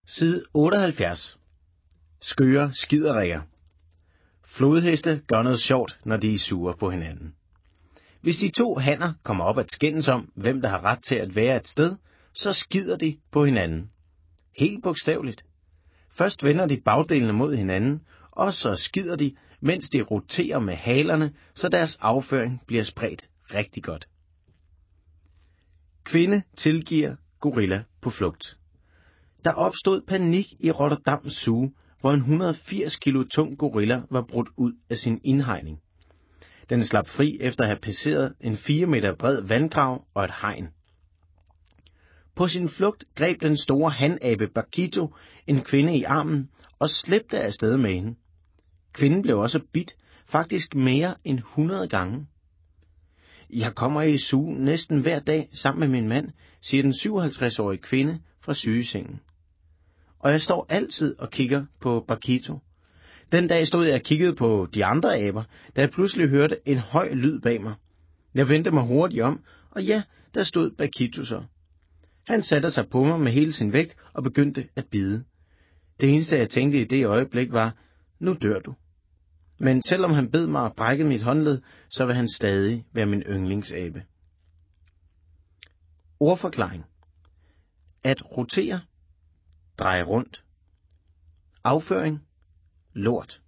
Side 78. Skøre skiderikker. Flodheste gør noget sjovt, når de er sure på hinanden. Hvis de to hanner kommer op at skændes om, hvem der har ret til at være et sted, så skider de på hinanden. Helt bogstaveligt. Først vender de bagdelene mod hinanden, og så skider de, mens de roterer med halerne, så deres afføring bliver spredt rigtig godt. Kvinde tilgiver gorilla på flugt. Der opstod panik i Rotterdam Zoo, hvor en 180 kilo tung gorilla var brudt ud af sin indhegning. Den slap fri efter at have passeret en 4 meter bred vandgrav og et hegn. På sin flugt greb den store hanabe Bakito en kvinde i armen og slæbte afsted med hende. Kvinden blev også bidt, faktisk mere end 100 gange. Jeg kommer i zoo næsten hver dag sammen med min mand, siger den 57-årige kvinde fra sygesengen. Og jeg står altid og kigger på Bakito. Den dag stod jeg og kiggede på de andre aber, da jeg pludselig hørte en høj lyd bag mig. Jeg vendte mig hurtigt om, og ja, der stod Bakito så. Han satte sig på mig med hele sin vægt og begyndte at bide. Det eneste jeg tænkte i det øjeblik var, nu dør du. Men selvom han bed mig og brækkede mit håndled, så vil han stadig være min yndlingsabe. Ordforklaring. At rotere. Dreje rundt. Afføring. Lort.